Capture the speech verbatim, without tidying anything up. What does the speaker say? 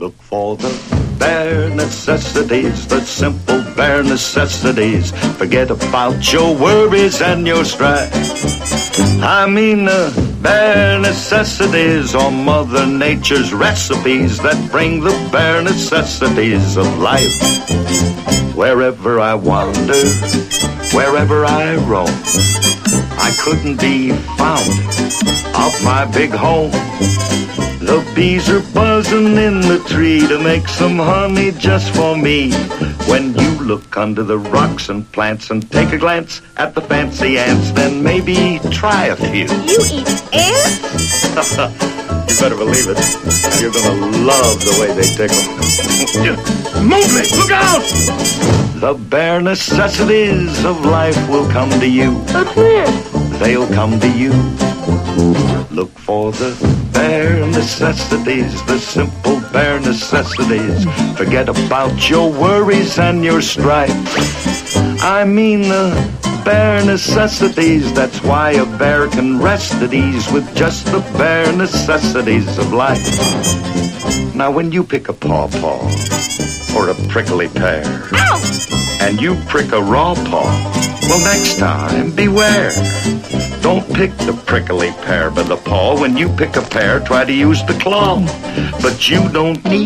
Look for the bare necessities, the simple bare necessities. Forget about your worries and your strife. I mean the bare necessities are Mother Nature's recipes that bring the bare necessities of life. Wherever I wander, wherever I roam, I couldn't be found off my big home. The bees are buzzing in the tree to make some honey just for me. When you look under the rocks and plants and take a glance at the fancy ants, then maybe try a few. You eat ants? You better believe it. You're gonna love the way they tickle. Move it! Look out! The bare necessities of life will come to you. But where? They'll come to you. Look for the bare necessities, the simple bare necessities. Forget about your worries and your strife. I mean the bare necessities. That's why a bear can rest at ease with just the bare necessities of life. Now when you pick a pawpaw or a prickly pear, Ow! and you prick a raw paw, well, next time beware. Don't pick the prickly pear by the paw. When you pick a pear, try to use the claw. But you don't need